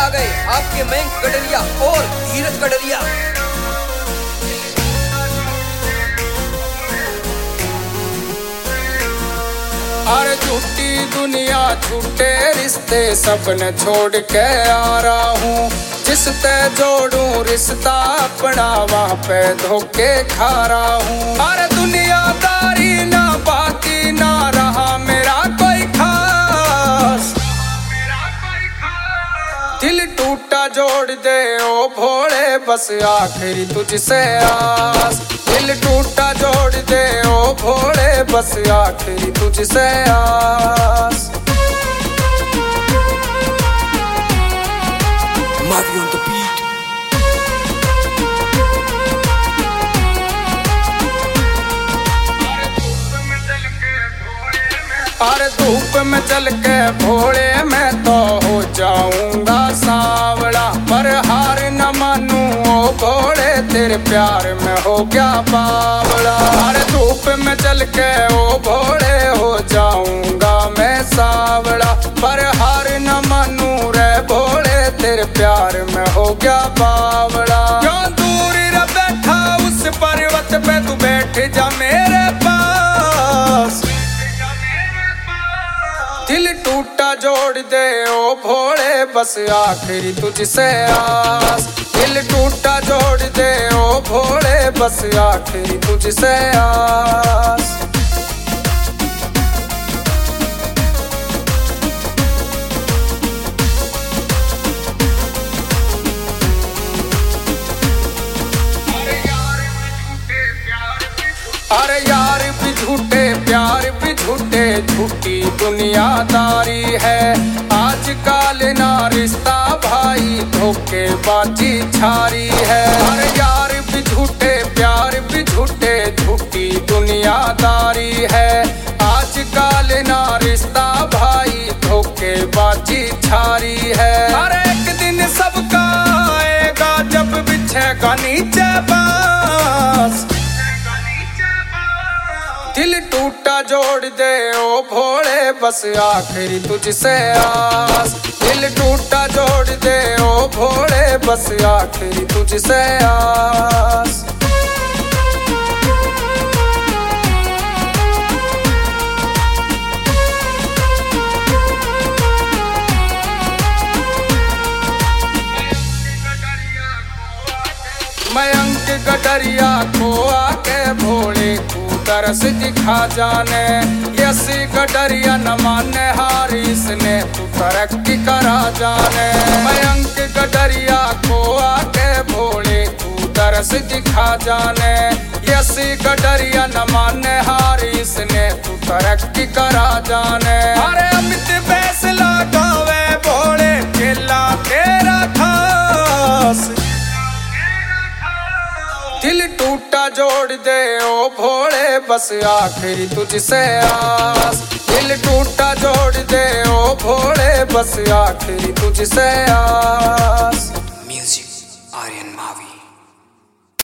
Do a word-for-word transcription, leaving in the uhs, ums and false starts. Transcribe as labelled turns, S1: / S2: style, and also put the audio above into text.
S1: आ गए आपके मयंक गडरिया और धीरज गडरिया।
S2: अरे झूठी दुनिया झूठे रिश्ते सबने छोड़ के आ रहा हूँ। जिस ते जोड़ू रिश्ता अपना वहाँ पे धोखे खा रहा हूँ। अरे दुनियादारी ना बाकी ना रहा मेरा कोई खास। दिल टूटा जोड़ दे ओ भोले बस आखिरी तुझसे आस। दिल टूटा जोड़ दे ओ भोले बस आखिरी तुझसे आस।
S1: Mavi on the beat।
S2: अरे धूप में चल के भोले मैं तो हो जाऊंगा सावड़ा। पर हार न मानू ओ भोले तेरे प्यार में हो गया बावड़ा। अरे धूप में चल के ओ भोले हो जाऊंगा मैं सावड़ा। पर हार न मानू रे भोले तेरे प्यार में हो गया बावड़ा। क्यों दूर रे बैठा उस पर्वत पे तू बैठ जा मेरे पास। दिल टूटा जोड़ दे ओ भोले बस आखिरी तुझसे आस। दिल टूटा जोड़ दे ओ भोले बस आखिरी तुझसे आस। अरे यार भी झूठे प्यार भी झूठे झूठी दुनियादारी है। आजकल ना रिश्ता भाई धोखेबाजी छारी है। अरे यार भी झूठे प्यार भी झूठे झूठी दुनियादारी है। आजकल ना रिश्ता भाई धोखेबाजी छारी है। अरे एक दिन सबका आएगा जब बिछेगा नीचे बांस। दिल टूटा जोड़ दे ओ भोले बस आखिरी तुझसे आस। दिल टूटा जोड़ दे ओ भोले बस आखिरी तुझसे आस। मयंक गडरिया को आके भोले तू तरस दिखा जाने। यसी गडरिया न माने हारिस ने तू तरक्की करा जाने। मयंक गडरिया को आके भोले तू तरस दिखा जाने। यसी गडरिया न माने हारिस ने तू तरक्की करा जाने। अरे अमित फैसला गावे भोले केला तेरा खास। दिल टूटा जोड़ दे ओ भोले बस आखिरी तुझसे आस। दिल टूटा जोड़ दे ओ भोले बस आखिरी तुझसे आस।
S1: म्यूजिक आर्यन मावी।